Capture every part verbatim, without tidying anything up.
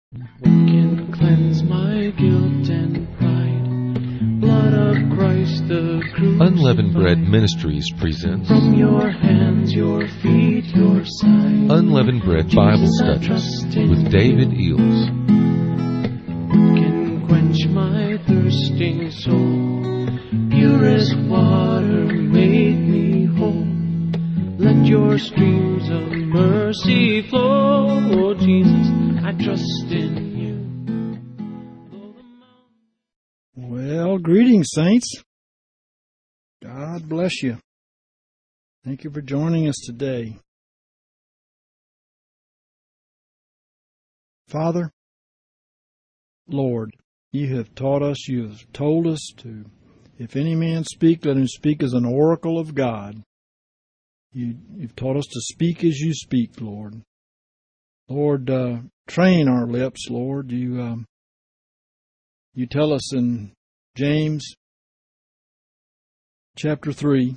What can cleanse my guilt and pride? Blood of Christ the crucified. Unleavened Bread Ministries presents From your hands, your feet, your side. Unleavened Bread Bible Studies with David Eels. What can quench my thirsting soul? Purest water made me whole. Let your streams of mercy flow. Oh, Jesus, I trust in you. Well, greetings, saints. God bless you. Thank you for joining us today. Father, Lord, you have taught us, you have told us to, if any man speak, let him speak as an oracle of God. You, you've taught us to speak as you speak, Lord. Lord, uh, train our lips, Lord. You, um, you tell us in James chapter three,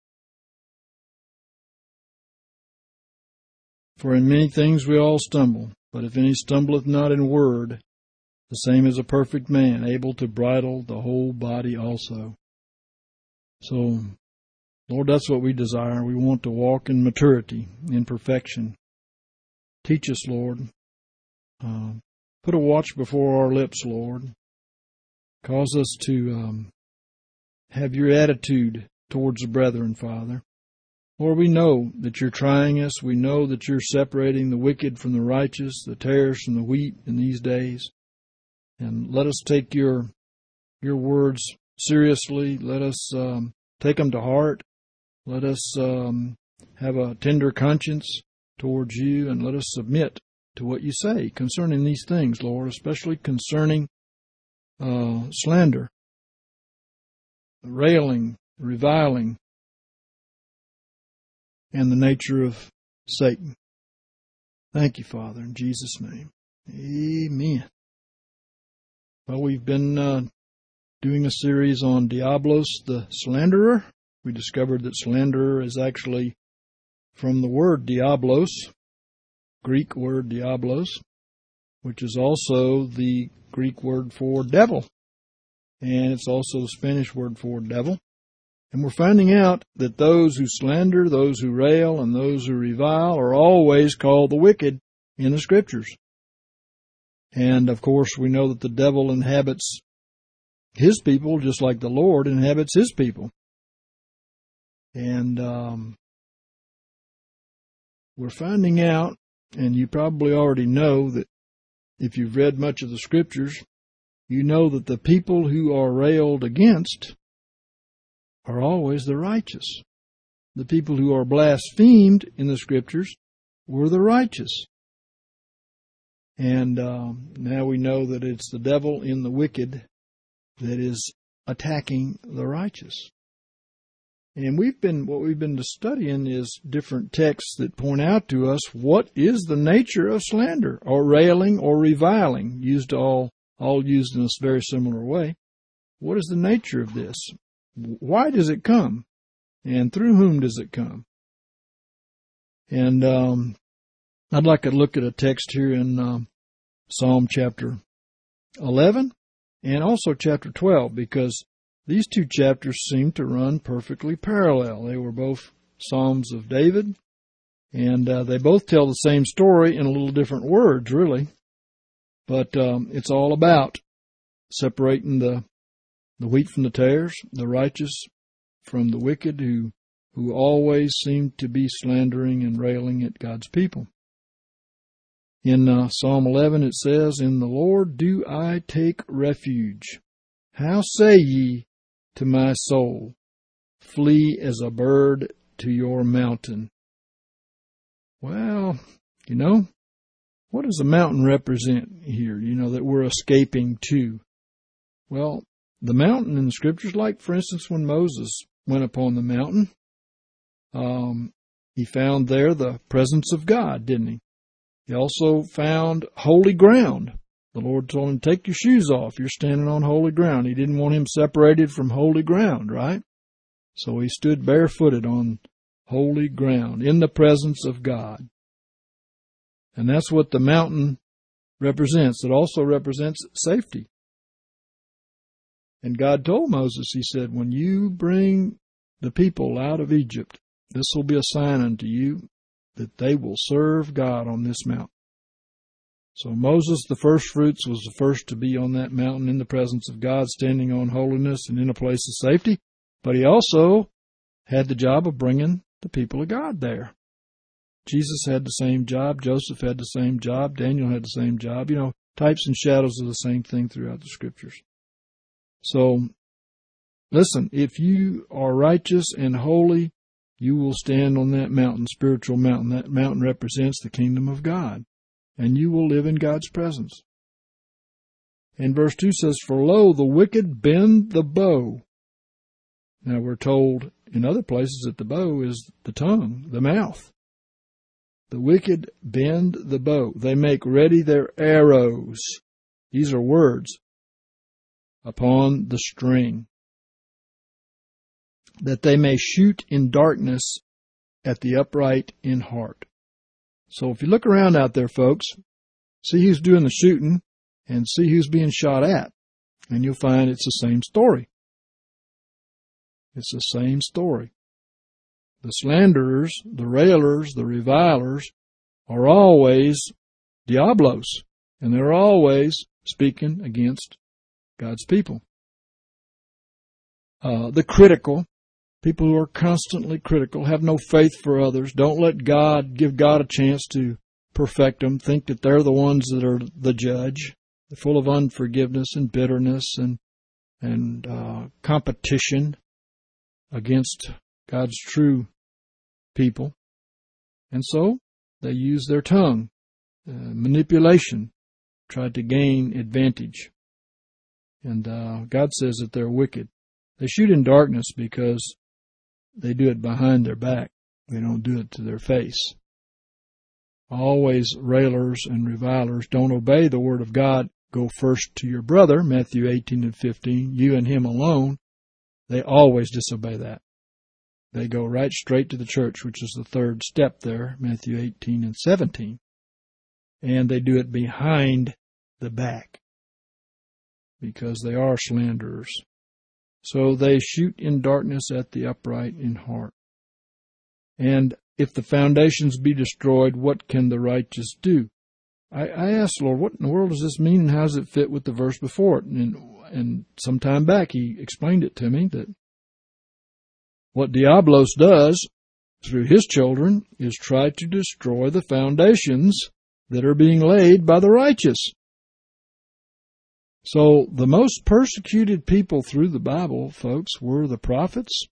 for in many things we all stumble, but if any stumbleth not in word, the same is a perfect man, able to bridle the whole body also. So, Lord, that's what we desire. We want to walk in maturity, in perfection. Teach us, Lord. Uh, put a watch before our lips, Lord. Cause us to um, have your attitude towards the brethren, Father. Lord, we know that you're trying us. We know that you're separating the wicked from the righteous, the tares from the wheat in these days. And let us take your your words seriously. Let us um, take them to heart. Let us um, have a tender conscience towards you, and let us submit to what you say concerning these things, Lord, especially concerning uh, slander, railing, reviling, and the nature of Satan. Thank you, Father, in Jesus' name. Amen. Well, we've been uh, doing a series on Diablos the Slanderer. We discovered that slanderer is actually from the word diablos, Greek word diablos, which is also the Greek word for devil, and it's also the Spanish word for devil. And we're finding out that those who slander, those who rail, and those who revile are always called the wicked in the Scriptures. And, of course, we know that the devil inhabits his people just like the Lord inhabits his people. And um, we're finding out, and you probably already know that if you've read much of the Scriptures, you know that the people who are railed against are always the righteous. The people who are blasphemed in the Scriptures were the righteous. And um, now we know that it's the devil in the wicked that is attacking the righteous. And we've been, what we've been studying is different texts that point out to us what is the nature of slander, or railing, or reviling, used all, all used in a very similar way. What is the nature of this? Why does it come? And through whom does it come? And um, I'd like to look at a text here in um, Psalm chapter eleven and also chapter twelve, because these two chapters seem to run perfectly parallel. They were both Psalms of David, and uh, they both tell the same story in a little different words, really. But um, it's all about separating the the wheat from the tares, the righteous from the wicked, who who always seem to be slandering and railing at God's people. In uh, Psalm eleven it says, "In the Lord do I take refuge. How say ye to my soul, flee as a bird to your mountain?" Well, you know, what does a mountain represent here, you know, that we're escaping to? Well, the mountain in the Scriptures, like, for instance, when Moses went upon the mountain, um, he found there the presence of God, didn't he? He also found holy ground. The Lord told him, take your shoes off. You're standing on holy ground. He didn't want him separated from holy ground, right? So he stood barefooted on holy ground in the presence of God. And that's what the mountain represents. It also represents safety. And God told Moses, he said, when you bring the people out of Egypt, this will be a sign unto you that they will serve God on this mountain. So Moses, the first fruits, was the first to be on that mountain in the presence of God, standing on holiness and in a place of safety. But he also had the job of bringing the people of God there. Jesus had the same job. Joseph had the same job. Daniel had the same job. You know, types and shadows of the same thing throughout the Scriptures. So, listen, if you are righteous and holy, you will stand on that mountain, spiritual mountain. That mountain represents the kingdom of God, and you will live in God's presence. And verse two says, for lo, the wicked bend the bow. Now we're told in other places that the bow is the tongue, the mouth. The wicked bend the bow. They make ready their arrows. These are words. Upon the string, that they may shoot in darkness at the upright in heart. So if you look around out there, folks, see who's doing the shooting and see who's being shot at, and you'll find it's the same story. It's the same story. The slanderers, the railers, the revilers are always diablos, and they're always speaking against God's people. Uh, the critical, people who are constantly critical, have no faith for others, don't let God, give God a chance to perfect them, think that they're the ones that are the judge. They're full of unforgiveness and bitterness and, and uh, competition against God's true people. And so they use their tongue, uh, manipulation, try to gain advantage. And uh, God says that they're wicked. They shoot in darkness because they do it behind their back. They don't do it to their face. Always railers and revilers don't obey the word of God. Go first to your brother, Matthew eighteen and fifteen, you and him alone. They always disobey that. They go right straight to the church, which is the third step there, Matthew eighteen and seventeen. And they do it behind the back, because they are slanderers. So they shoot in darkness at the upright in heart. And if the foundations be destroyed, what can the righteous do? I, I asked, Lord, what in the world does this mean, and how does it fit with the verse before it? And, and some time back he explained it to me, that what Diablos does through his children is try to destroy the foundations that are being laid by the righteous. So the most persecuted people through the Bible, folks, were the prophets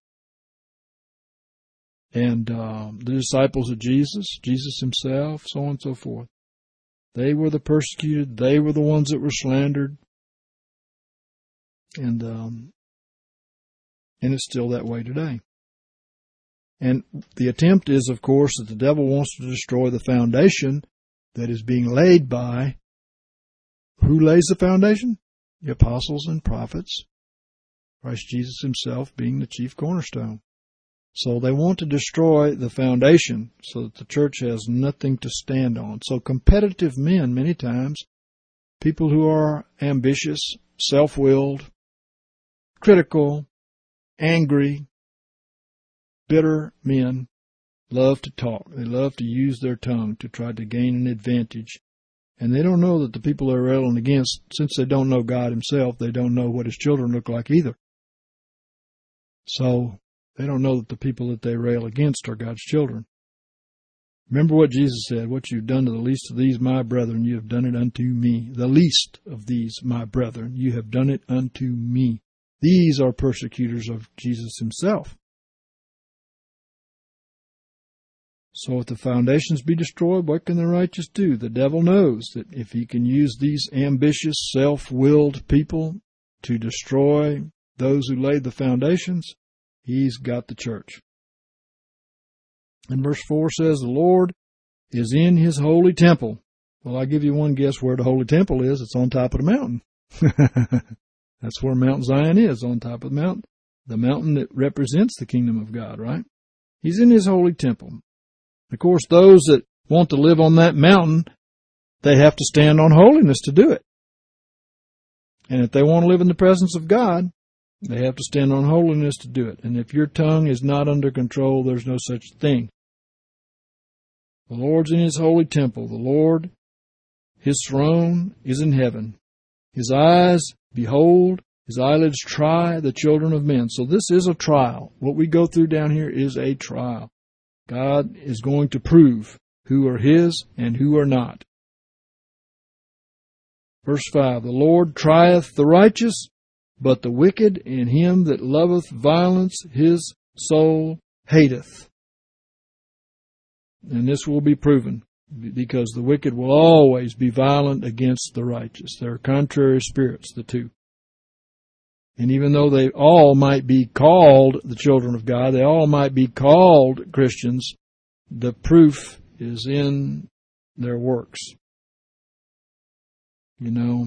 and uh, the disciples of Jesus, Jesus himself, so on and so forth. They were the persecuted. They were the ones that were slandered. And um, and it's still that way today. And the attempt is, of course, that the devil wants to destroy the foundation that is being laid by who lays the foundation? The apostles and prophets, Christ Jesus himself being the chief cornerstone. So they want to destroy the foundation so that the church has nothing to stand on. So competitive men, many times, people who are ambitious, self-willed, critical, angry, bitter men, love to talk. They love to use their tongue to try to gain an advantage. And they don't know that the people they're railing against, since they don't know God himself, they don't know what his children look like either. So they don't know that the people that they rail against are God's children. Remember what Jesus said, what you've done to the least of these, my brethren, you have done it unto me. The least of these, my brethren, you have done it unto me. These are persecutors of Jesus himself. So if the foundations be destroyed, what can the righteous do? The devil knows that if he can use these ambitious, self-willed people to destroy those who laid the foundations, he's got the church. And verse four says, the Lord is in his holy temple. Well, I'll give you one guess where the holy temple is. It's on top of the mountain. That's where Mount Zion is, on top of the mountain. The mountain that represents the kingdom of God, right? He's in his holy temple. Of course, those that want to live on that mountain they have to stand on holiness to do it. And if they want to live in the presence of God, they have to stand on holiness to do it. And if your tongue is not under control, there's no such thing. The Lord's in His holy temple. The Lord, His throne is in heaven. His eyes behold, His eyelids try the children of men. So this is a trial. What we go through down here is a trial. God is going to prove who are His and who are not. Verse five, the Lord trieth the righteous, but the wicked and him that loveth violence His soul hateth. And this will be proven, because the wicked will always be violent against the righteous. They're contrary spirits, the two. And even though they all might be called the children of God, they all might be called Christians, the proof is in their works. You know,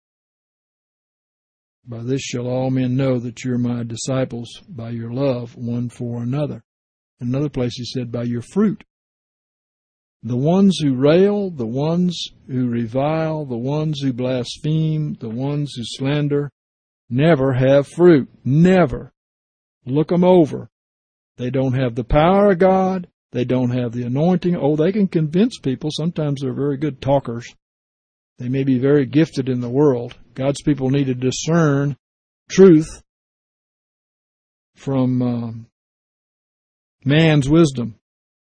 by this shall all men know that you're my disciples, by your love one for another. In another place He said, by your fruit. The ones who rail, the ones who revile, the ones who blaspheme, the ones who slander, never have fruit. Never. Look them over. They don't have the power of God. They don't have the anointing. Oh, they can convince people. Sometimes they're very good talkers. They may be very gifted in the world. God's people need to discern truth from um, man's wisdom.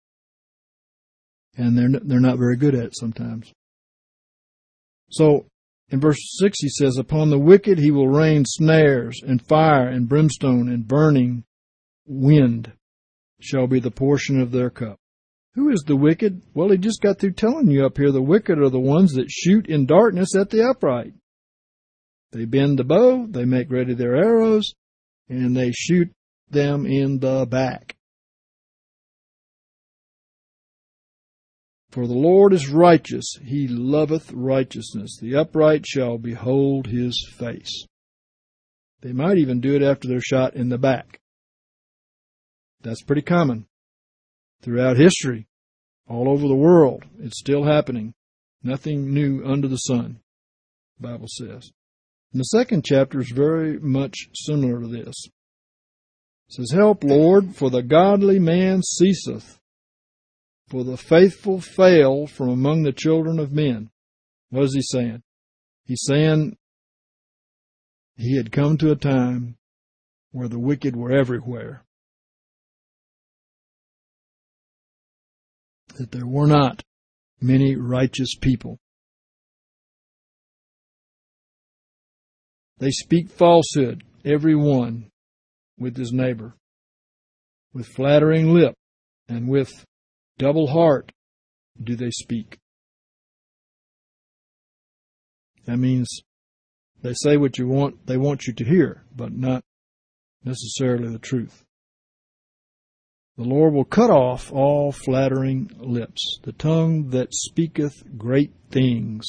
And they're they're not very good at it sometimes. So, in verse six He says, upon the wicked He will rain snares, and fire, and brimstone, and burning wind shall be the portion of their cup. Who is the wicked? Well, He just got through telling you up here, the wicked are the ones that shoot in darkness at the upright. They bend the bow, they make ready their arrows, and they shoot them in the back. For the Lord is righteous, He loveth righteousness. The upright shall behold His face. They might even do it after they're shot in the back. That's pretty common throughout history, all over the world. It's still happening. Nothing new under the sun, the Bible says. And the second chapter is very much similar to this. It says, help, Lord, for the godly man ceaseth, for the faithful fail from among the children of men. What is He saying? He's saying He had come to a time where the wicked were everywhere. That there were not many righteous people. They speak falsehood, every one, with his neighbor, with flattering lip, and with double heart do they speak. That means they say what you want, they want you to hear, but not necessarily the truth. The Lord will cut off all flattering lips, the tongue that speaketh great things.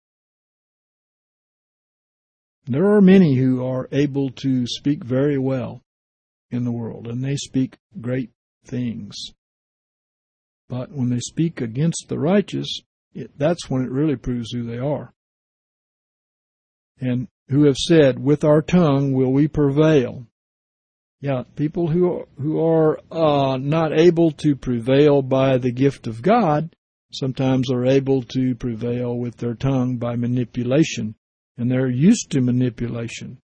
There are many who are able to speak very well in the world, and they speak great things. But when they speak against the righteous, it, that's when it really proves who they are. And who have said, with our tongue will we prevail. Yeah, people who who are uh, not able to prevail by the gift of God sometimes are able to prevail with their tongue by manipulation, and they're used to manipulation.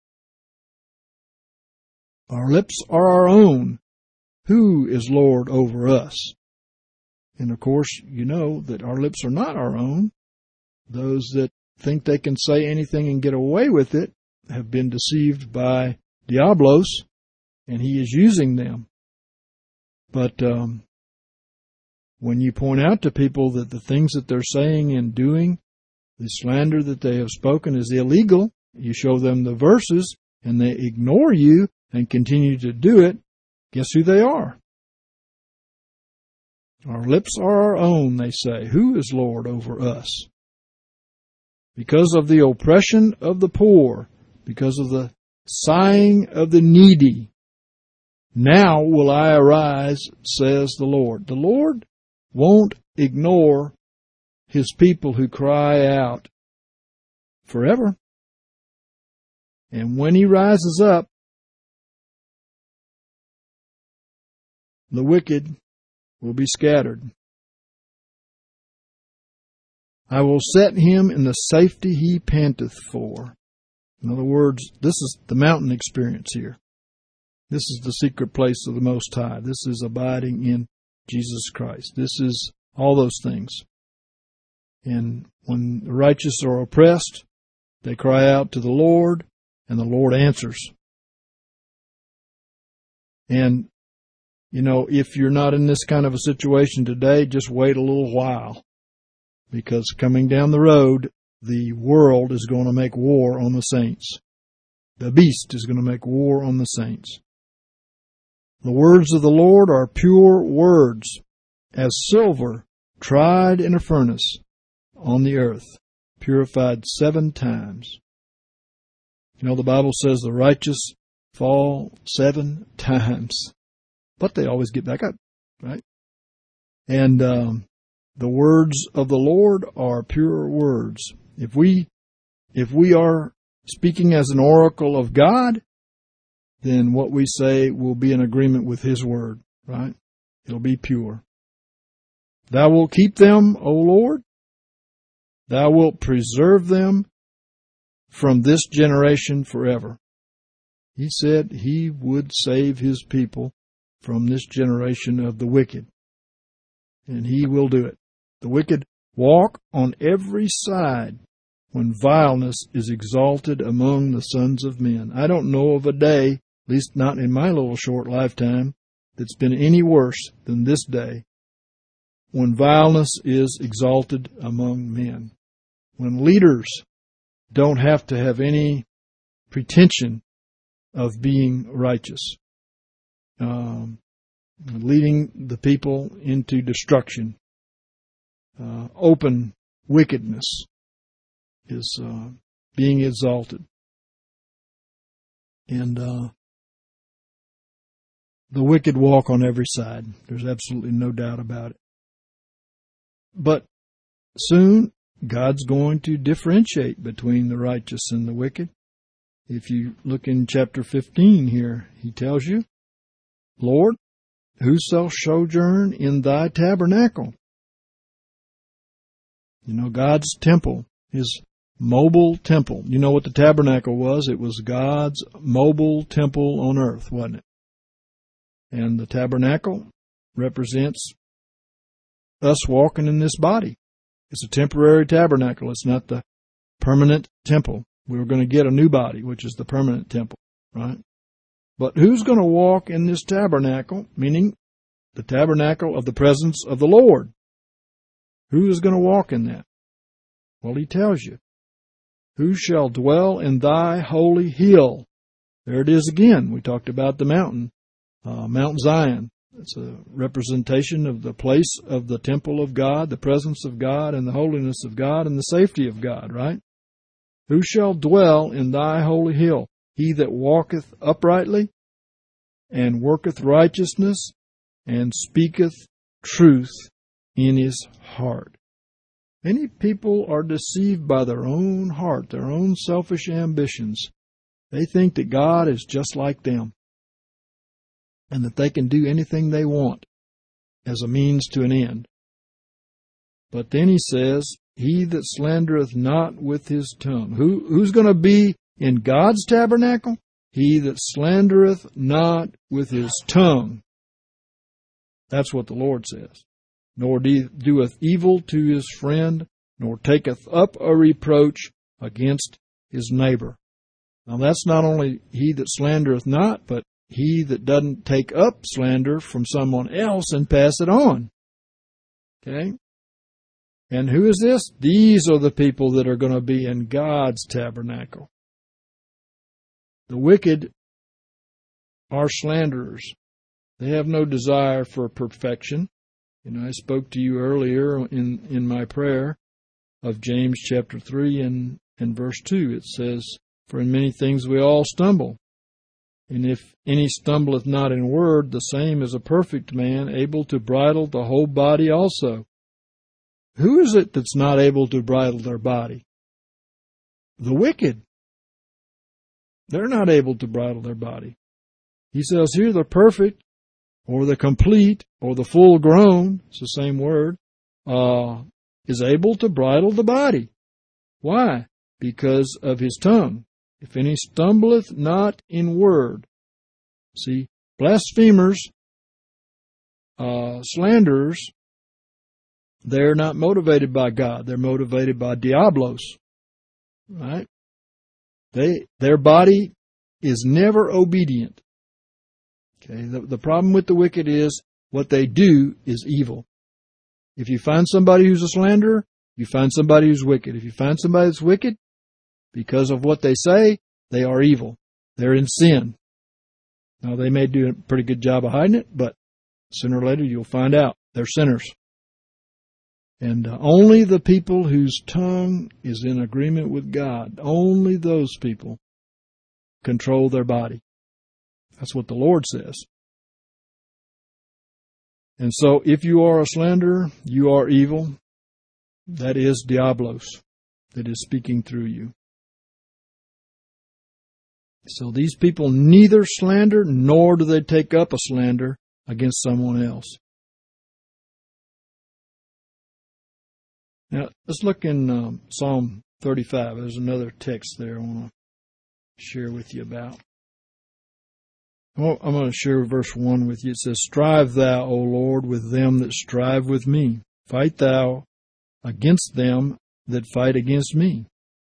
Our lips are our own. Who is Lord over us? And of course, you know that our lips are not our own. Those that think they can say anything and get away with it have been deceived by Diablos, and he is using them. But um, when you point out to people that the things that they're saying and doing, the slander that they have spoken is illegal, you show them the verses, and they ignore you and continue to do it, guess who they are? Our lips are our own, they say. Who is Lord over us? Because of the oppression of the poor, because of the sighing of the needy, now will I arise, says the Lord. The Lord won't ignore His people who cry out forever. And when He rises up, the wicked will be scattered. I will set him in the safety he panteth for. In other words, this is the mountain experience here. This is the secret place of the Most High. This is abiding in Jesus Christ. This is all those things. And when the righteous are oppressed, they cry out to the Lord, and the Lord answers. And, you know, if you're not in this kind of a situation today, just wait a little while. Because coming down the road, the world is going to make war on the saints. The beast is going to make war on the saints. The words of the Lord are pure words, as silver tried in a furnace on the earth, purified seven times. You know, the Bible says the righteous fall seven times, but they always get back up, right? And um, the words of the Lord are pure words. If we, if we are speaking as an oracle of God, then what we say will be in agreement with His word, right? It'll be pure. Thou wilt keep them, O Lord. Thou wilt preserve them from this generation forever. He said He would save His people from this generation of the wicked. And He will do it. The wicked walk on every side when vileness is exalted among the sons of men. I don't know of a day, at least not in my little short lifetime, that's been any worse than this day, when vileness is exalted among men. When leaders don't have to have any pretension of being righteous, um, leading the people into destruction. Uh, open wickedness is uh, being exalted. And uh, the wicked walk on every side. There's absolutely no doubt about it. But soon, God's going to differentiate between the righteous and the wicked. If you look in chapter fifteen here, He tells you, Lord, who shall sojourn in Thy tabernacle? You know, God's temple, His mobile temple. You know what the tabernacle was? It was God's mobile temple on earth, wasn't it? And the tabernacle represents us walking in this body. It's a temporary tabernacle. It's not the permanent temple. We were going to get a new body, which is the permanent temple, right? But who's going to walk in this tabernacle, meaning the tabernacle of the presence of the Lord? Who is going to walk in that? Well, He tells you. Who shall dwell in Thy holy hill? There it is again. We talked about the mountain, uh, Mount Zion. It's a representation of the place of the temple of God, the presence of God, and the holiness of God, and the safety of God, right? Who shall dwell in Thy holy hill? He that walketh uprightly, and worketh righteousness, and speaketh truth in his heart. Many people are deceived by their own heart, their own selfish ambitions. They think that God is just like them, and that they can do anything they want as a means to an end. But then He says, He that slandereth not with his tongue. Who, who's going to be in God's tabernacle? He that slandereth not with his tongue. That's what the Lord says. Nor doeth evil to his friend, nor taketh up a reproach against his neighbor. Now that's not only he that slandereth not, but he that doesn't take up slander from someone else and pass it on. Okay? And who is this? These are the people that are going to be in God's tabernacle. The wicked are slanderers. They have no desire for perfection. You know, I spoke to you earlier in, in my prayer of James chapter three and, and verse two. It says, For in many things we all stumble. And if any stumbleth not in word, the same is a perfect man, able to bridle the whole body also. Who is it that's not able to bridle their body? The wicked. They're not able to bridle their body. He says here the perfect, or the complete, or the full grown, it's the same word, uh, is able to bridle the body. Why? Because of his tongue. If any stumbleth not in word. See, blasphemers, uh, slanderers, they're not motivated by God. They're motivated by Diablos. Right? They, their body is never obedient. Okay. The, the problem with the wicked is what they do is evil. If you find somebody who's a slanderer, you find somebody who's wicked. If you find somebody that's wicked, because of what they say, they are evil. They're in sin. Now, they may do a pretty good job of hiding it, but sooner or later you'll find out they're sinners. And uh, only the people whose tongue is in agreement with God, only those people control their body. That's what the Lord says. And so if you are a slanderer, you are evil. That is Diablos that is speaking through you. So these people neither slander nor do they take up a slander against someone else. Now, let's look in um, Psalm thirty-five. There's another text there I want to share with you about. I'm going to share verse one with you. It says, Strive thou, O Lord, with them that strive with me. Fight thou against them that fight against me.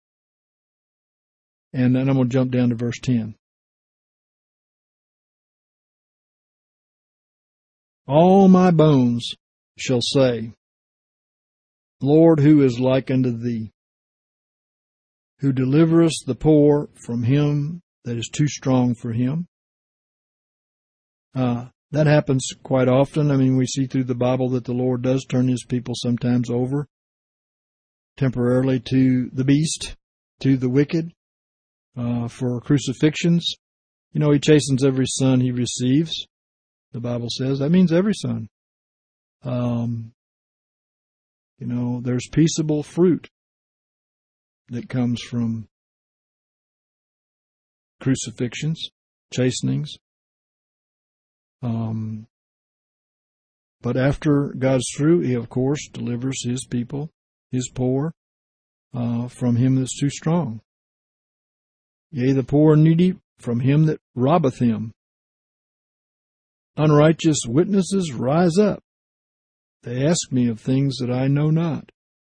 And then I'm going to jump down to verse ten. All my bones shall say, Lord, who is like unto thee, who deliverest the poor from him that is too strong for him. Uh, that happens quite often. I mean, we see through the Bible that the Lord does turn his people sometimes over temporarily to the beast, to the wicked, uh, for crucifixions. You know, he chastens every son he receives, the Bible says. That means every son. Um, you know, there's peaceable fruit that comes from crucifixions, chastenings. Um, but after God's through, he, of course, delivers his people, his poor, uh, from him that's too strong. Yea, the poor and needy from him that robbeth him. Unrighteous witnesses rise up. They ask me of things that I know not.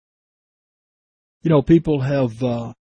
You know, people have uh,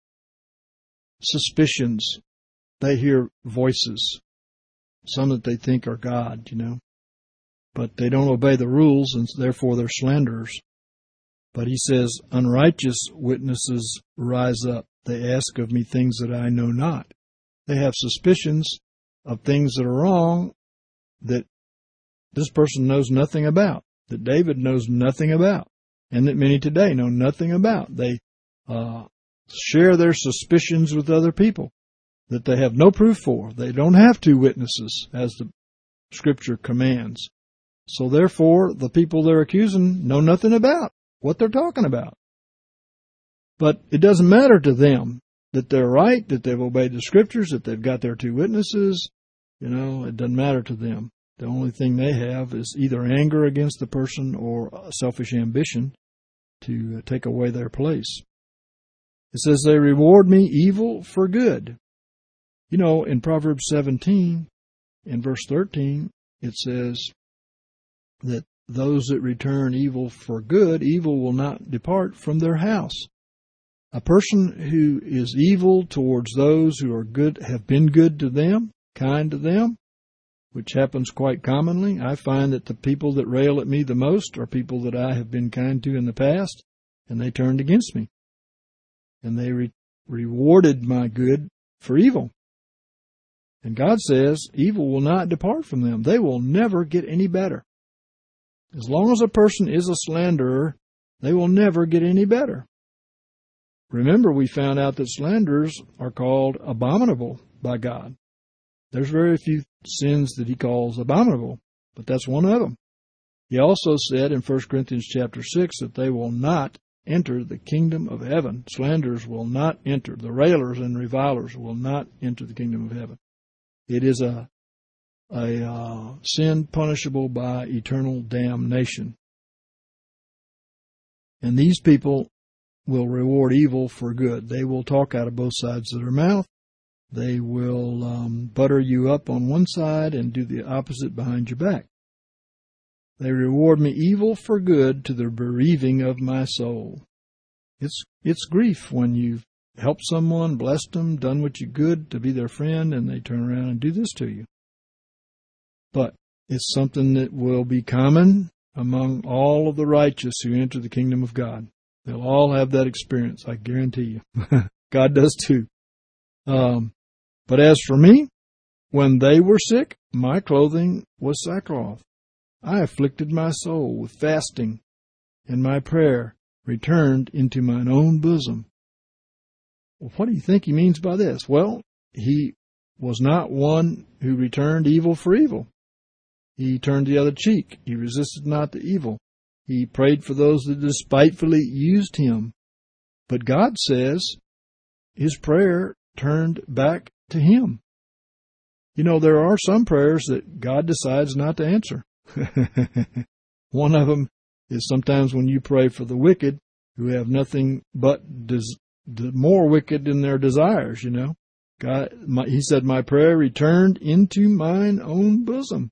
suspicions. They hear voices, some that they think are God, you know. But they don't obey the rules, and therefore they're slanderers. But he says, unrighteous witnesses rise up. They ask of me things that I know not. They have suspicions of things that are wrong that this person knows nothing about, that David knows nothing about, and that many today know nothing about. They uh, share their suspicions with other people that they have no proof for. They don't have two witnesses, as the Scripture commands. So therefore, the people they're accusing know nothing about what they're talking about. But it doesn't matter to them that they're right, that they've obeyed the Scriptures, that they've got their two witnesses. You know, it doesn't matter to them. The only thing they have is either anger against the person or selfish ambition to take away their place. It says, they reward me evil for good. You know, in Proverbs seventeen, in verse thirteen, it says that those that return evil for good, evil will not depart from their house. A person who is evil towards those who are good, have been good to them, kind to them, which happens quite commonly. I find that the people that rail at me the most are people that I have been kind to in the past, and they turned against me. And they re- rewarded my good for evil. And God says evil will not depart from them. They will never get any better. As long as a person is a slanderer, they will never get any better. Remember, we found out that slanderers are called abominable by God. There's very few sins that he calls abominable, but that's one of them. He also said in First Corinthians chapter six that they will not enter the kingdom of heaven. Slanderers will not enter. The railers and revilers will not enter the kingdom of heaven. It is a, a uh, sin punishable by eternal damnation. And these people will reward evil for good. They will talk out of both sides of their mouth. They will um, butter you up on one side and do the opposite behind your back. They reward me evil for good to the bereaving of my soul. It's it's grief when you've helped someone, blessed them, done what you could to be their friend, and they turn around and do this to you. But it's something that will be common among all of the righteous who enter the kingdom of God. They'll all have that experience, I guarantee you. God does too. Um, but as for me, when they were sick, my clothing was sackcloth. I afflicted my soul with fasting, and my prayer returned into mine own bosom. Well, what do you think he means by this? Well, he was not one who returned evil for evil. He turned the other cheek. He resisted not the evil. He prayed for those that despitefully used him. But God says his prayer turned back to him. You know, there are some prayers that God decides not to answer. One of them is sometimes when you pray for the wicked who have nothing but des- more wicked in their desires, you know. God, my, he said, my prayer returned into mine own bosom.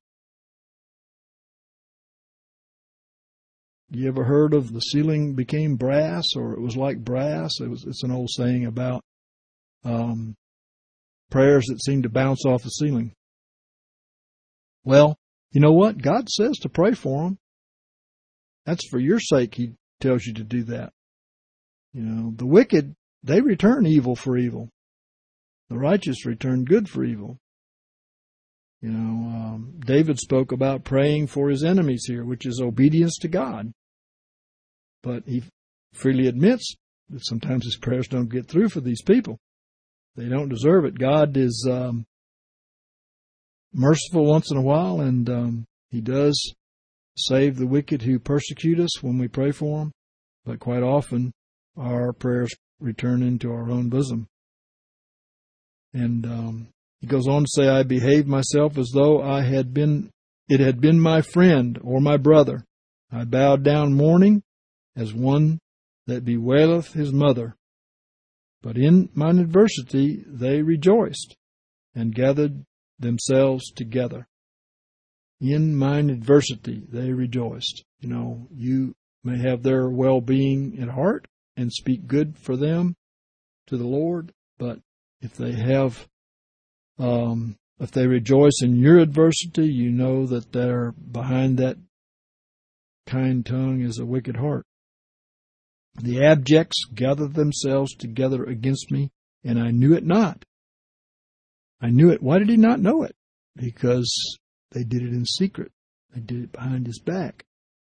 You ever heard of the ceiling became brass, or it was like brass? It was, it's an old saying about um, prayers that seem to bounce off the ceiling. Well, you know what? God says to pray for them. That's for your sake he tells you to do that. You know, the wicked, they return evil for evil. The righteous return good for evil. You know, um, David spoke about praying for his enemies here, which is obedience to God. But he freely admits that sometimes his prayers don't get through for these people. They don't deserve it. God is um, merciful once in a while, and um, he does save the wicked who persecute us when we pray for them. But quite often, our prayers return into our own bosom. And um, he goes on to say, I behaved myself as though I had been, it had been my friend or my brother. I bowed down mourning as one that bewaileth his mother. But in mine adversity they rejoiced and gathered themselves together. In mine adversity they rejoiced. You know, you may have their well-being at heart and speak good for them to the Lord, but if they have, um, if they rejoice in your adversity, you know that they're behind that kind tongue is a wicked heart. The abjects gathered themselves together against me, and I knew it not. I knew it. Why did he not know it? Because they did it in secret. They did it behind his back.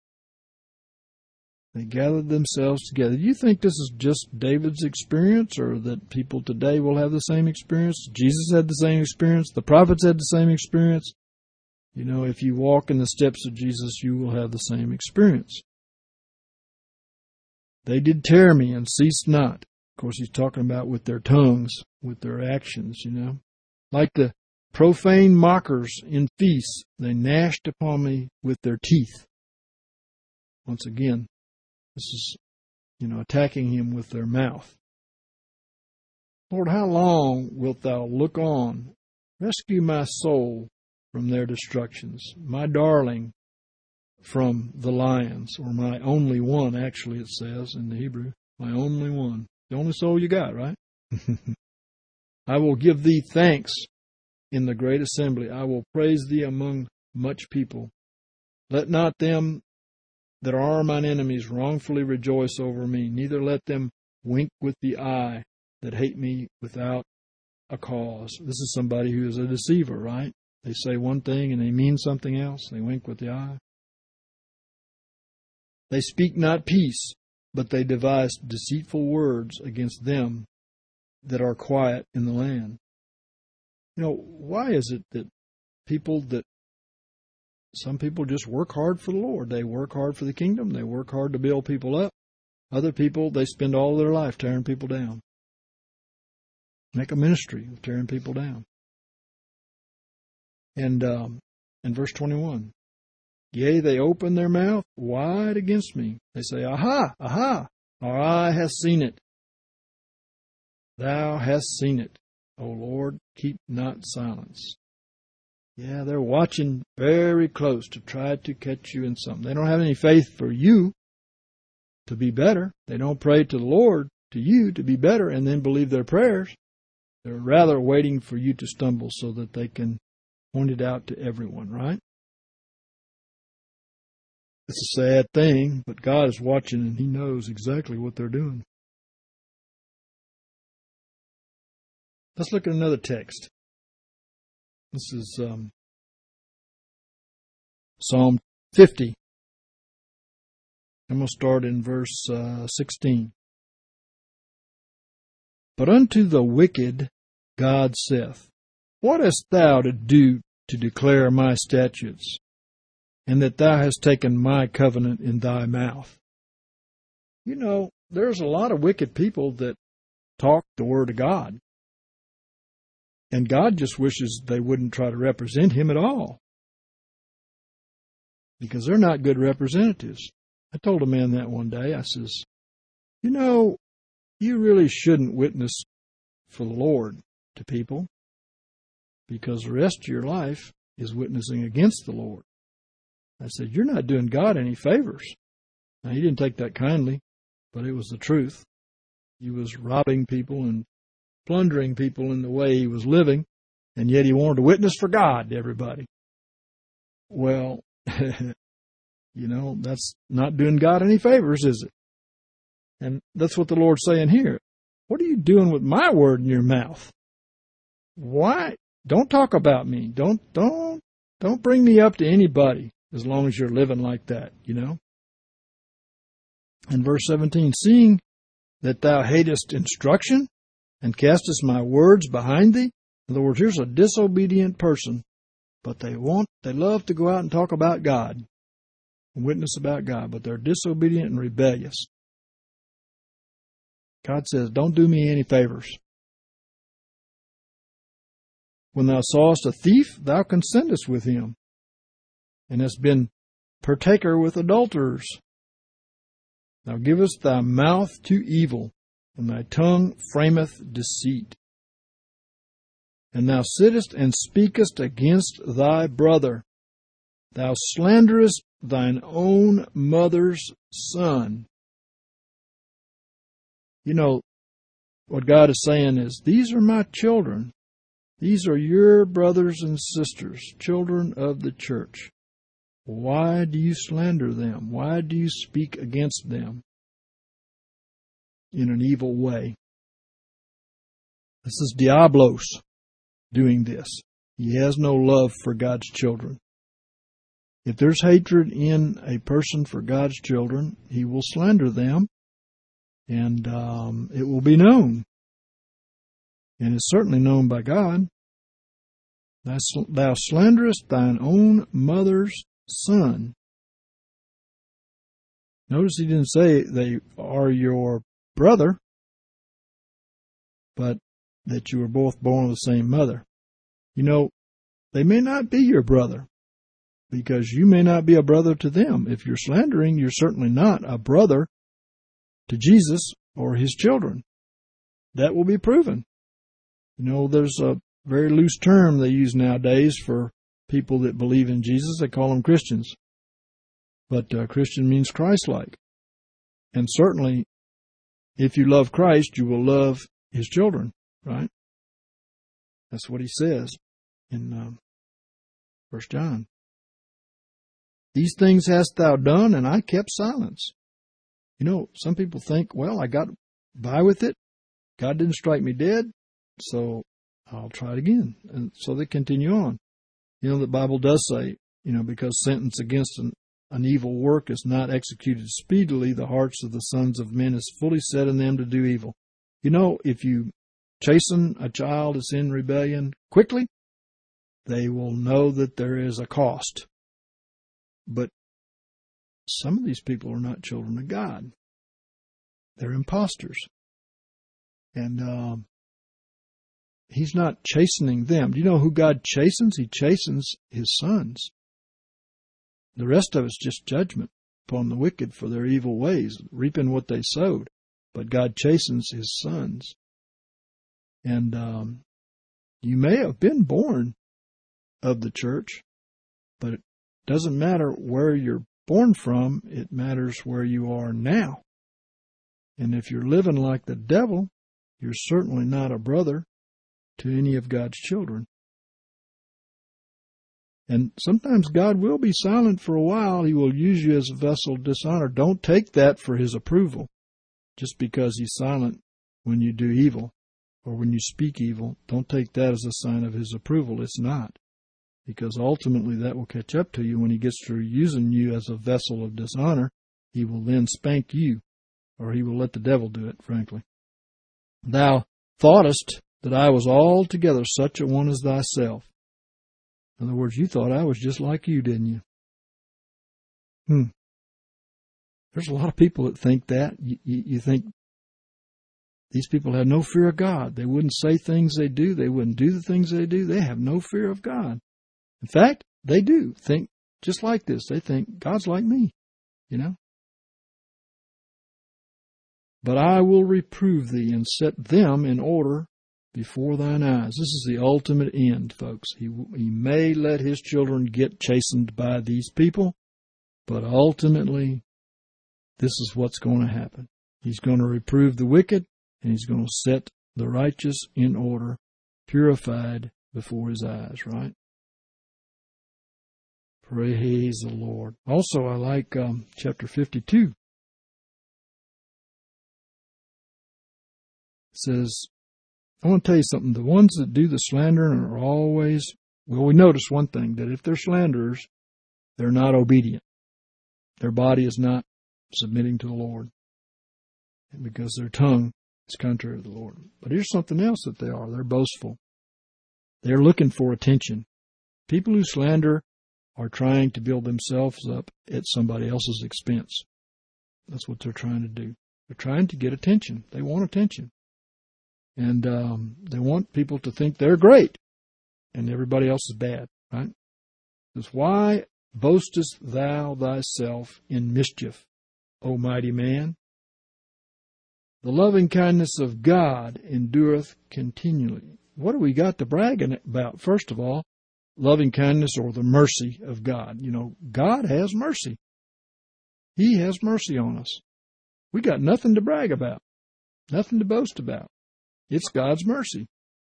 They gathered themselves together. Do you think this is just David's experience, or that people today will have the same experience? Jesus had the same experience. The prophets had the same experience. You know, if you walk in the steps of Jesus, you will have the same experience. They did tear me and ceased not. Of course, he's talking about with their tongues, with their actions, you know. Like the profane mockers in feasts, they gnashed upon me with their teeth. Once again, this is, you know, attacking him with their mouth. Lord, how long wilt thou look on? Rescue my soul from their destructions, my darling from the lions, or my only one, actually it says in the Hebrew, my only one. The only soul you got, right? I will give thee thanks in the great assembly. I will praise thee among much people. Let not them that are mine enemies wrongfully rejoice over me, neither let them wink with the eye that hate me without a cause. This is somebody who is a deceiver, right? They say one thing and they mean something else. They wink with the eye. They speak not peace, but they devise deceitful words against them that are quiet in the land. You know, why is it that people that some people just work hard for the Lord. They work hard for the kingdom. They work hard to build people up. Other people, they spend all their life tearing people down. Make a ministry of tearing people down. And um, in verse twenty-one, yea, they open their mouth wide against me. They say, aha, aha, our eye hath seen it. Thou hast seen it. O Lord, keep not silence. Yeah, they're watching very close to try to catch you in something. They don't have any faith for you to be better. They don't pray to the Lord, to you, to be better and then believe their prayers. They're rather waiting for you to stumble so that they can point it out to everyone, right? It's a sad thing, but God is watching and He knows exactly what they're doing. Let's look at another text. This is um, Psalm fifty. I'm going to start in verse uh, sixteen. But unto the wicked God saith, what hast thou to do to declare my statutes, and that thou hast taken my covenant in thy mouth? You know, there's a lot of wicked people that talk the word of God. And God just wishes they wouldn't try to represent Him at all, because they're not good representatives. I told a man that one day. I says, you know, you really shouldn't witness for the Lord to people, because the rest of your life is witnessing against the Lord. I said, you're not doing God any favors. Now, he didn't take that kindly, but it was the truth. He was robbing people and plundering people in the way he was living, and yet he wanted to witness for God to everybody. Well, you know, that's not doing God any favors, is it? And that's what the Lord's saying here. What are you doing with my word in your mouth? Why? Don't talk about me. Don't, don't, don't bring me up to anybody as long as you're living like that, you know? In verse seventeen, seeing that thou hatest instruction, and castest my words behind thee. In other words, here's a disobedient person, but they want, they love to go out and talk about God, and witness about God, but they're disobedient and rebellious. God says, don't do me any favors. When thou sawest a thief, thou consentest with him, and hast been partaker with adulterers. Thou givest thy mouth to evil, and thy tongue frameth deceit. And thou sittest and speakest against thy brother. Thou slanderest thine own mother's son. You know, what God is saying is, these are my children. These are your brothers and sisters, children of the church. Why do you slander them? Why do you speak against them in an evil way? This is Diablos doing this. He has no love for God's children. If there's hatred in a person for God's children, he will slander them, and um, it will be known. And it's certainly known by God. Thou, thou slanderest thine own mother's son. Notice he didn't say they are your brother, but that you were both born of the same mother. You know, they may not be your brother, because you may not be a brother to them. If you're slandering, you're certainly not a brother to Jesus or his children. That will be proven. You know, there's a very loose term they use nowadays for people that believe in Jesus. They call them Christians. But uh, Christian means Christ-like. And certainly, if you love Christ, you will love his children, right? That's what he says in um, First John. These things hast thou done, and I kept silence. You know, some people think, well, I got by with it. God didn't strike me dead, so I'll try it again. And so they continue on. You know, the Bible does say, you know, because sentence against an, an evil work is not executed speedily, the hearts of the sons of men is fully set in them to do evil. You know, if you chasten a child that's in rebellion quickly, they will know that there is a cost. But some of these people are not children of God. They're imposters. And um, He's not chastening them. Do you know who God chastens? He chastens His sons. The rest of it's just judgment upon the wicked for their evil ways, reaping what they sowed. But God chastens His sons. And um, you may have been born of the church, but it doesn't matter where you're born from. It matters where you are now. And if you're living like the devil, you're certainly not a brother to any of God's children. And sometimes God will be silent for a while. He will use you as a vessel of dishonor. Don't take that for His approval. Just because He's silent when you do evil or when you speak evil, don't take that as a sign of His approval. It's not. Because ultimately that will catch up to you when He gets through using you as a vessel of dishonor. He will then spank you, or He will let the devil do it, frankly. Thou thoughtest that I was altogether such a one as thyself. In other words, you thought I was just like you, didn't you? Hmm. There's a lot of people that think that. You, you, you think these people have no fear of God. They wouldn't say things they do. They wouldn't do the things they do. They have no fear of God. In fact, they do think just like this. They think God's like me, you know. But I will reprove thee and set them in order before thine eyes. This is the ultimate end, folks. He, he may let His children get chastened by these people, but ultimately, this is what's going to happen. He's going to reprove the wicked, and He's going to set the righteous in order, purified before His eyes, right? Praise the Lord. Also, I like um, chapter fifty-two. It says, I want to tell you something. The ones that do the slandering are always, well, we notice one thing, that if they're slanderers, they're not obedient. Their body is not submitting to the Lord because their tongue is contrary to the Lord. But here's something else that they are. They're boastful. They're looking for attention. People who slander are trying to build themselves up at somebody else's expense. That's what they're trying to do. They're trying to get attention. They want attention. And um, they want people to think they're great and everybody else is bad, right? It's why boastest thou thyself in mischief, O mighty man? The loving kindness of God endureth continually. What do we got to brag about? First of all, loving kindness or the mercy of God. You know, God has mercy. He has mercy on us. We got nothing to brag about, nothing to boast about. It's God's mercy.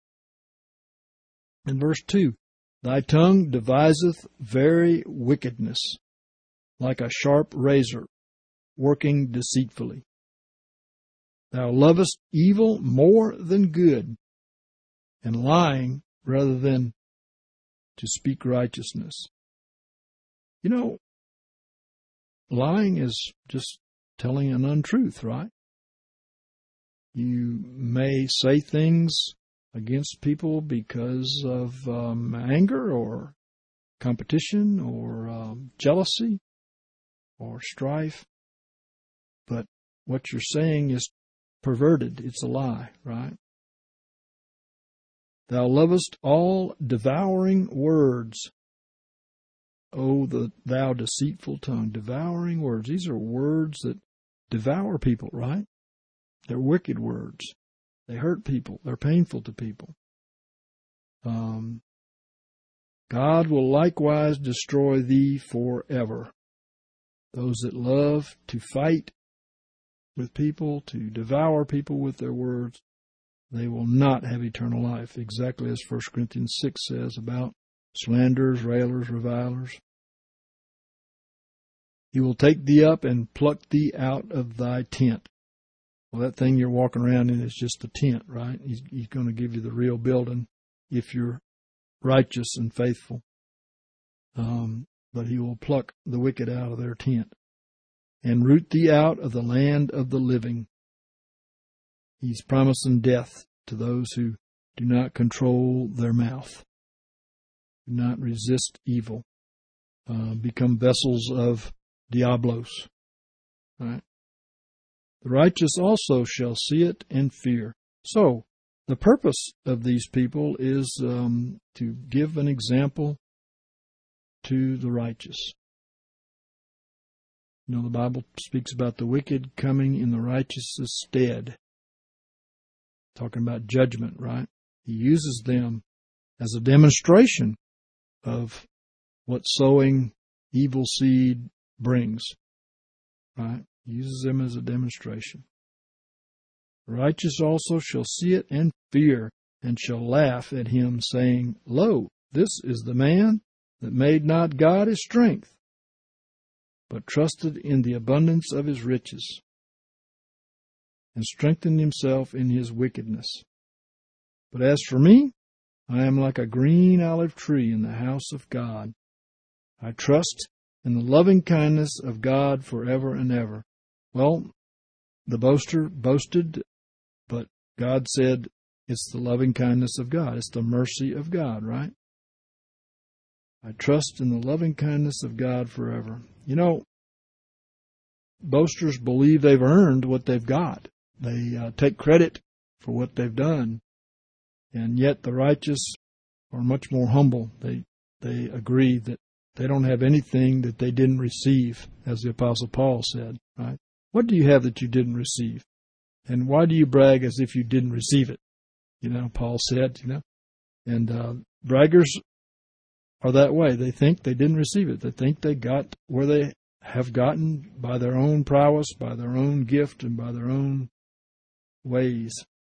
In verse two, thy tongue deviseth very wickedness, like a sharp razor, working deceitfully. Thou lovest evil more than good, and lying rather than to speak righteousness. You know, lying is just telling an untruth, right? You may say things against people because of um, anger or competition or um, jealousy or strife. But what you're saying is perverted. It's a lie, right? Thou lovest all devouring words. Oh, the thou deceitful tongue. Devouring words. These are words that devour people, right? They're wicked words. They hurt people. They're painful to people. Um, God will likewise destroy thee forever. Those that love to fight with people, to devour people with their words, they will not have eternal life, exactly as First Corinthians six says about slanderers, railers, revilers. He will take thee up and pluck thee out of thy tent. Well, that thing you're walking around in is just a tent, right? He's, he's going to give you the real building if you're righteous and faithful. Um, but He will pluck the wicked out of their tent and root thee out of the land of the living. He's promising death to those who do not control their mouth, do not resist evil. uh, become vessels of Diablos. Right? The righteous also shall see it and fear. So, the purpose of these people is um, to give an example to the righteous. You know, the Bible speaks about the wicked coming in the righteous' stead. Talking about judgment, right? He uses them as a demonstration of what sowing evil seed brings, right? He uses them as a demonstration. The righteous also shall see it and fear, and shall laugh at him, saying, Lo, this is the man that made not God his strength, but trusted in the abundance of his riches, and strengthened himself in his wickedness. But as for me, I am like a green olive tree in the house of God. I trust in the loving kindness of God forever and ever. Well, the boaster boasted, but God said it's the loving kindness of God. It's the mercy of God, right? I trust in the loving kindness of God forever. You know, boasters believe they've earned what they've got. They uh, take credit for what they've done. And yet the righteous are much more humble. They they agree that they don't have anything that they didn't receive, as the Apostle Paul said, right? What do you have that you didn't receive? And why do you brag as if you didn't receive it? You know, Paul said, you know. And uh, braggers are that way. They think they didn't receive it. They think they got where they have gotten by their own prowess, by their own gift, and by their own ways.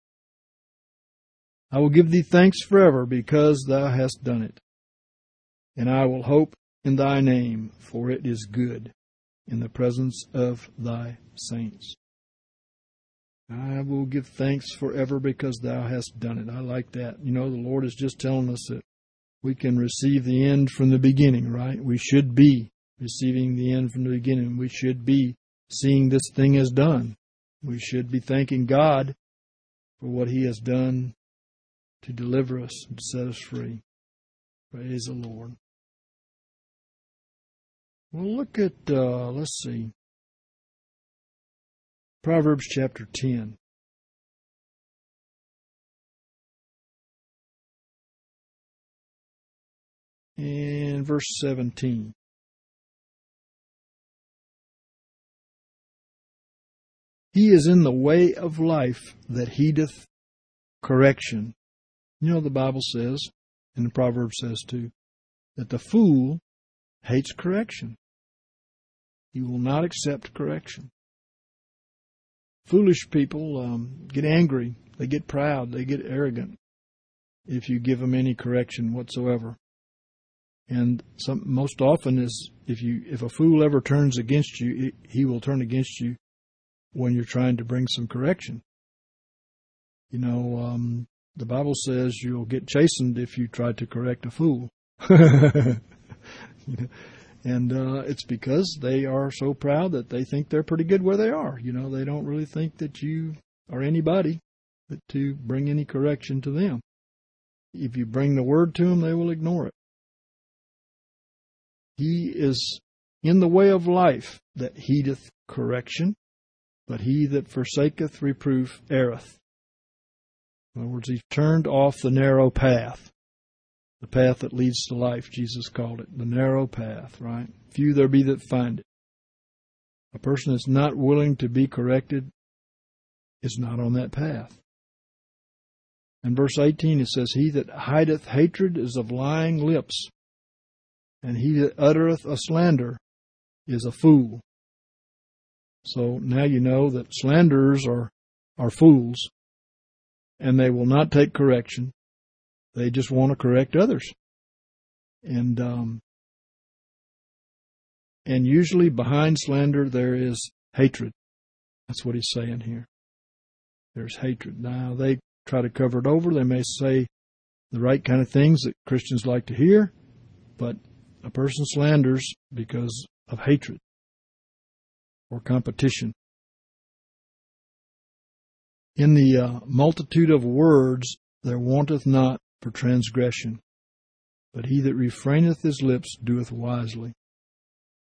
I will give thee thanks forever because thou hast done it. And I will hope in thy name, for it is good in the presence of thy saints. I will give thanks forever because thou hast done it. I like that. You know, the Lord is just telling us that we can receive the end from the beginning, right? We should be receiving the end from the beginning. We should be seeing this thing as done. We should be thanking God for what he has done to deliver us and set us free. Praise the Lord. Well, look at, uh, let's see, Proverbs chapter ten. And verse seventeen. He is in the way of life that heedeth correction. You know, the Bible says, and the Proverbs says too, that the fool hates correction. He will not accept correction. Foolish people um, get angry. They get proud. They get arrogant if you give them any correction whatsoever. And some, most often is if you if a fool ever turns against you, he will turn against you when you're trying to bring some correction. You know, um, the Bible says you'll get chastened if you try to correct a fool. And uh, it's because they are so proud that they think they're pretty good where they are. You know, they don't really think that you are anybody but to bring any correction to them. If you bring the word to them, they will ignore it. He is in the way of life that heedeth correction, but he that forsaketh reproof erreth. In other words, he's turned off the narrow path. The path that leads to life, Jesus called it. The narrow path, right? Few there be that find it. A person that's not willing to be corrected is not on that path. In verse eighteen it says, He that hideth hatred is of lying lips, and he that uttereth a slander is a fool. So now you know that slanderers are, are fools, and they will not take correction. They just want to correct others. And um, and usually behind slander there is hatred. That's what he's saying here. There's hatred. Now, they try to cover it over. They may say the right kind of things that Christians like to hear, but a person slanders because of hatred or competition. In the uh, multitude of words there wanteth not for transgression, but he that refraineth his lips doeth wisely.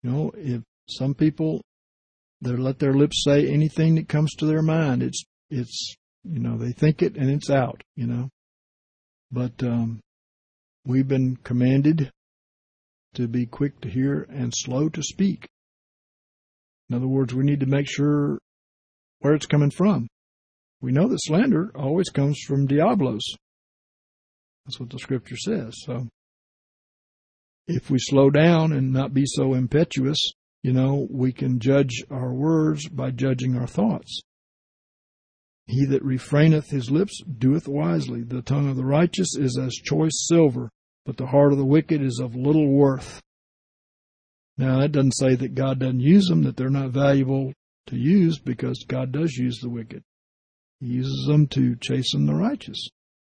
You know, if some people, they let their lips say anything that comes to their mind. It's, it's, you know, they think it and it's out, you know. But um, we've been commanded to be quick to hear and slow to speak. In other words, we need to make sure where it's coming from. We know that slander always comes from diablos. That's what the Scripture says. So if we slow down and not be so impetuous, you know, we can judge our words by judging our thoughts. He that refraineth his lips doeth wisely. The tongue of the righteous is as choice silver, but the heart of the wicked is of little worth. Now, that doesn't say that God doesn't use them, that they're not valuable to use, because God does use the wicked. He uses them to chasten the righteous.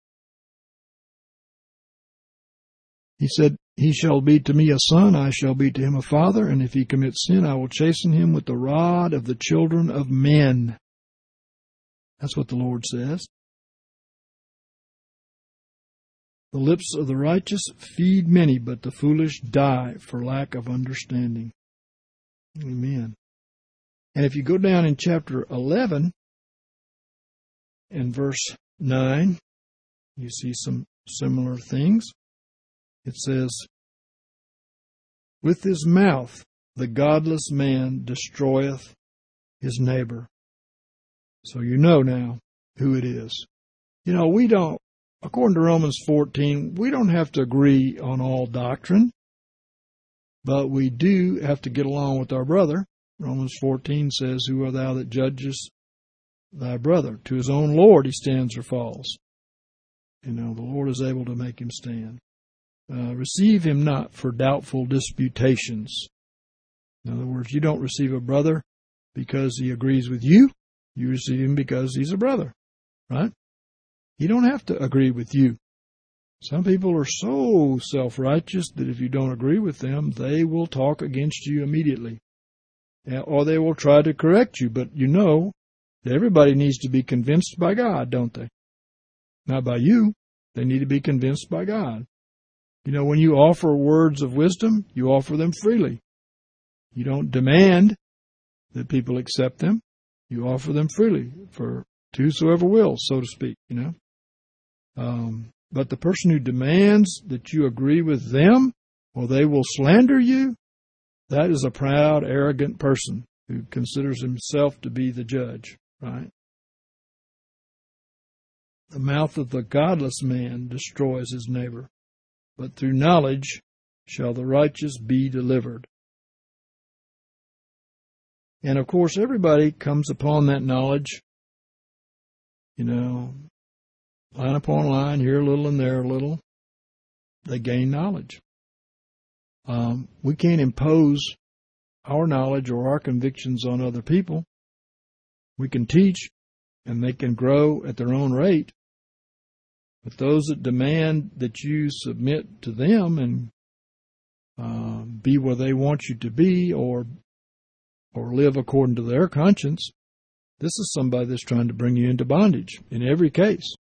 He said, He shall be to me a son, I shall be to him a father, and if he commit sin, I will chasten him with the rod of the children of men. That's what the Lord says. The lips of the righteous feed many, but the foolish die for lack of understanding. Amen. And if you go down in chapter eleven and verse nine, you see some similar things. It says, with his mouth the godless man destroyeth his neighbor. So you know now who it is. You know, we don't, according to Romans fourteen, we don't have to agree on all doctrine, but we do have to get along with our brother. Romans fourteen says, who art thou that judgest thy brother? To his own Lord he stands or falls. You know, the Lord is able to make him stand. Uh, receive him not for doubtful disputations. In other words, you don't receive a brother because he agrees with you. You receive him because he's a brother, right? You don't have to agree with you. Some people are so self-righteous that if you don't agree with them, they will talk against you immediately. Or they will try to correct you. But you know that everybody needs to be convinced by God, don't they? Not by you. They need to be convinced by God. You know, when you offer words of wisdom, you offer them freely. You don't demand that people accept them. You offer them freely for to whosoever will, so to speak, you know. Um, but the person who demands that you agree with them, or they will slander you, that is a proud, arrogant person who considers himself to be the judge, right? The mouth of the godless man destroys his neighbor, but through knowledge shall the righteous be delivered. And of course, everybody comes upon that knowledge, you know, line upon line, here a little and there a little. They gain knowledge. Um, we can't impose our knowledge or our convictions on other people. We can teach, and they can grow at their own rate. But those that demand that you submit to them and uh, be where they want you to be, or or live according to their conscience, this is somebody that's trying to bring you into bondage in every case.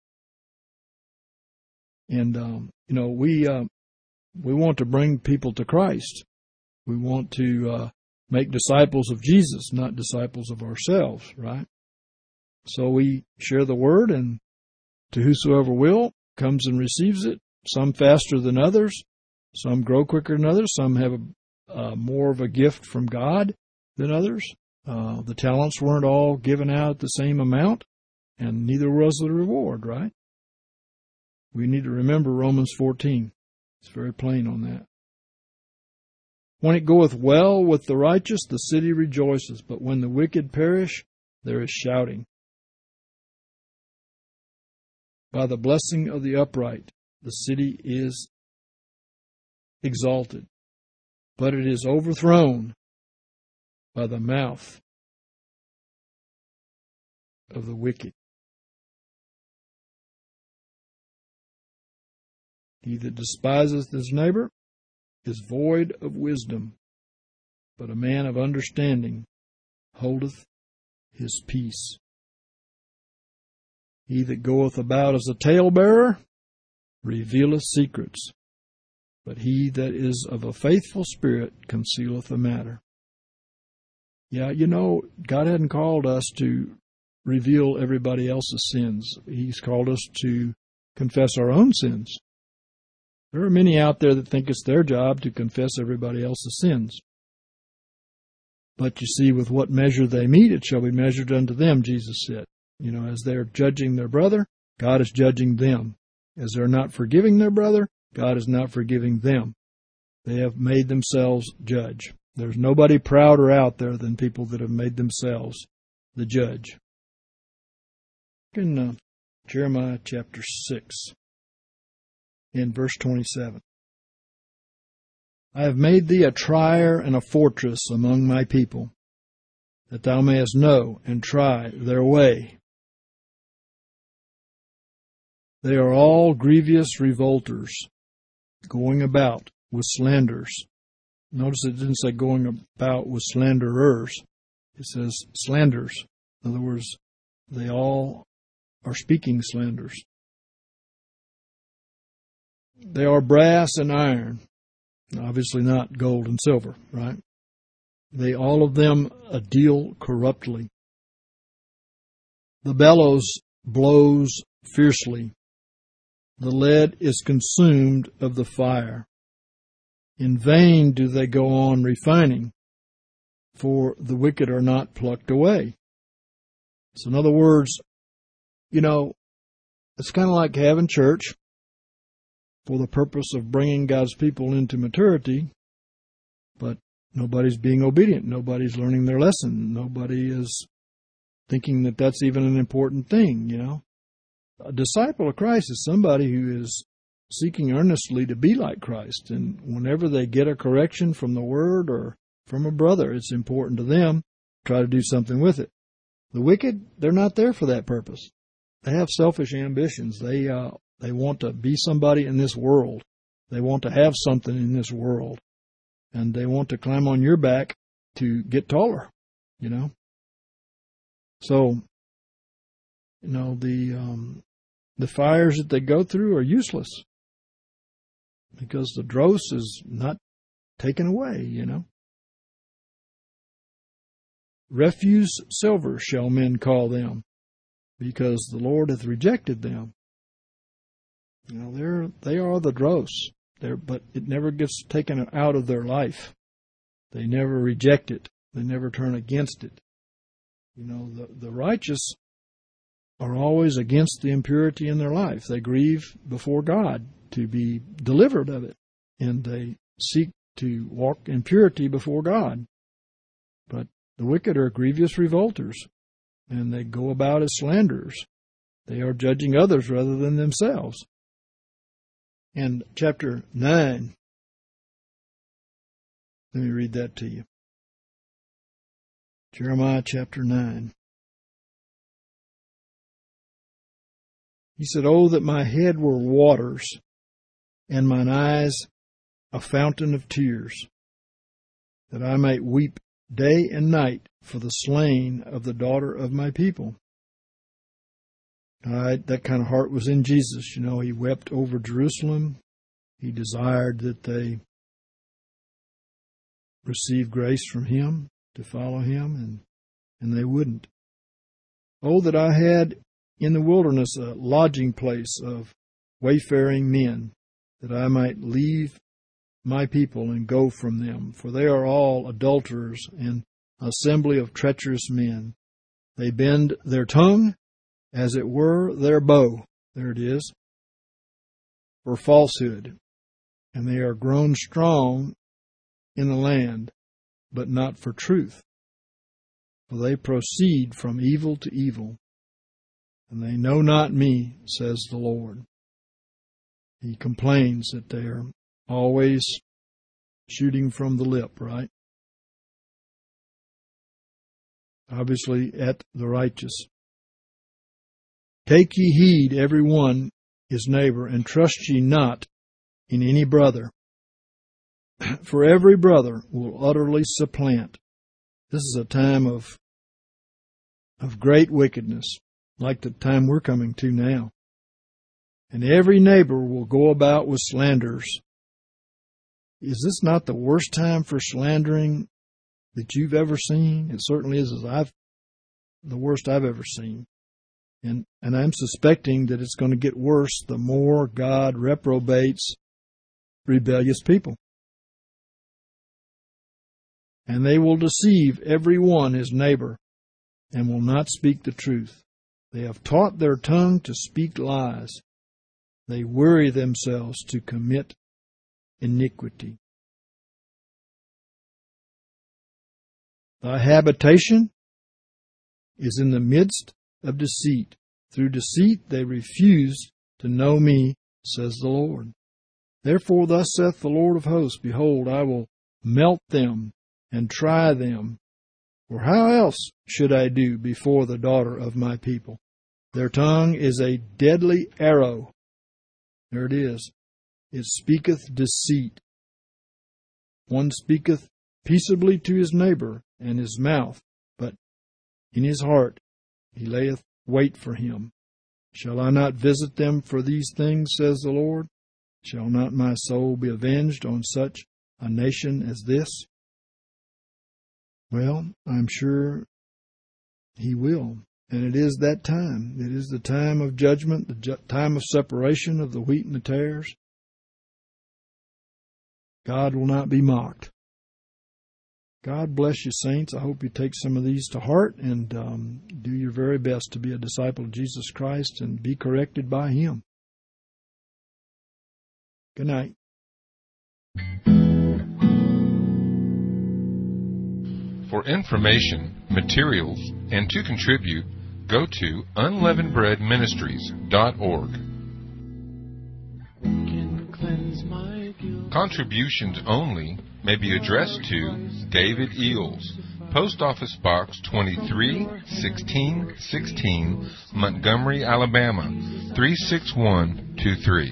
And, um, you know, we uh, we want to bring people to Christ. We want to uh, make disciples of Jesus, not disciples of ourselves, right? So we share the word, and to whosoever will comes and receives it, some faster than others, some grow quicker than others, some have a, uh, more of a gift from God than others. Uh, the talents weren't all given out at the same amount, and neither was the reward, right? We need to remember Romans fourteen. It's very plain on that. When it goeth well with the righteous, the city rejoices, but when the wicked perish, there is shouting. By the blessing of the upright, the city is exalted, but it is overthrown by the mouth of the wicked. He that despiseth his neighbor is void of wisdom, but a man of understanding holdeth his peace. He that goeth about as a talebearer revealeth secrets, but he that is of a faithful spirit concealeth a matter. Yeah, you know, God hadn't called us to reveal everybody else's sins. He's called us to confess our own sins. There are many out there that think it's their job to confess everybody else's sins. But you see, with what measure they meet, it shall be measured unto them, Jesus said. You know, as they're judging their brother, God is judging them. As they're not forgiving their brother, God is not forgiving them. They have made themselves judge. There's nobody prouder out there than people that have made themselves the judge. In uh, Jeremiah chapter six, in verse twenty-seven. I have made thee a trier and a fortress among my people, that thou mayest know and try their way. They are all grievous revolters, going about with slanders. Notice it didn't say going about with slanderers. It says slanders. In other words, they all are speaking slanders. They are brass and iron. Obviously not gold and silver, right? They all of them uh, deal corruptly. The bellows blows fiercely. The lead is consumed of the fire. In vain do they go on refining, for the wicked are not plucked away. So in other words, you know, it's kind of like having church for the purpose of bringing God's people into maturity, but nobody's being obedient. Nobody's learning their lesson. Nobody is thinking that that's even an important thing, you know. A disciple of Christ is somebody who is seeking earnestly to be like Christ, and whenever they get a correction from the Word or from a brother, it's important to them to try to do something with it. The wicked, they're not there for that purpose. They have selfish ambitions. They uh, they want to be somebody in this world. They want to have something in this world. And they want to climb on your back to get taller, you know. So, you know, the um, the fires that they go through are useless because the dross is not taken away, you know. Refuse silver shall men call them, because the Lord hath rejected them. You know, they're they are the dross. They're, but it never gets taken out of their life. They never reject it. They never turn against it. You know, the, the righteous are always against the impurity in their life. They grieve before God to be delivered of it, and they seek to walk in purity before God. But the wicked are grievous revolters, and they go about as slanderers. They are judging others rather than themselves. In chapter nine, let me read that to you. Jeremiah chapter nine. He said, "Oh, that my head were waters, and mine eyes a fountain of tears, that I might weep day and night for the slain of the daughter of my people." Uh, that kind of heart was in Jesus. You know, he wept over Jerusalem. He desired that they receive grace from him, to follow him, and, and they wouldn't. Oh, that I had in the wilderness a lodging place of wayfaring men, that I might leave my people and go from them. For they are all adulterers and assembly of treacherous men. They bend their tongue, as it were their bow, there it is, for falsehood. And they are grown strong in the land, but not for truth. For they proceed from evil to evil, and they know not me, says the Lord. He complains that they are always shooting from the lip, right? Obviously at the righteous. Take ye heed, every one his neighbor, and trust ye not in any brother. For every brother will utterly supplant. This is a time of, of great wickedness, like the time we're coming to now. And every neighbor will go about with slanders. Is this not the worst time for slandering that you've ever seen? It certainly is, as I've the worst I've ever seen. And and I'm suspecting that it's going to get worse the more God reprobates rebellious people. And they will deceive every one his neighbor, and will not speak the truth. They have taught their tongue to speak lies. They weary themselves to commit iniquity. Thy habitation is in the midst of deceit. Through deceit they refuse to know me, says the Lord. Therefore thus saith the Lord of hosts, Behold, I will melt them and try them. For how else should I do before the daughter of my people? Their tongue is a deadly arrow. There it is. It speaketh deceit. One speaketh peaceably to his neighbor and his mouth, but in his heart he layeth wait for him. Shall I not visit them for these things, says the Lord? Shall not my soul be avenged on such a nation as this? Well, I'm sure he will. And it is that time. It is the time of judgment, the ju- time of separation of the wheat and the tares. God will not be mocked. God bless you, saints. I hope you take some of these to heart and um, do your very best to be a disciple of Jesus Christ and be corrected by Him. Good night. For information, materials, and to contribute, go to unleavened bread ministries dot org. Contributions only may be addressed to David Eels, Post Office Box twenty-three sixteen sixteen, Montgomery, Alabama three six one two three.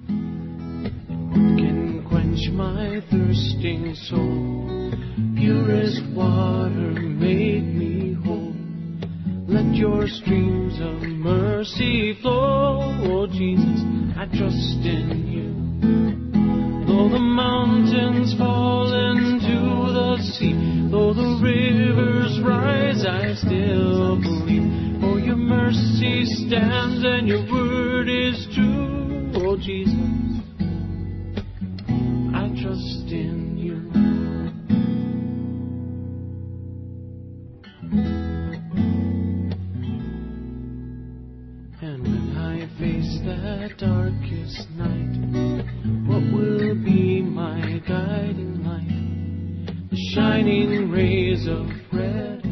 Can quench my thirsting soul, pure as water make me whole. Let your streams of mercy flow, oh Jesus, I trust in you. Though the mountains fall into the sea, though the rivers rise, I still believe. For your mercy stands and your word is true, oh Jesus, I trust in you. And when I face that darkest night, what will be my guiding light? The shining rays of red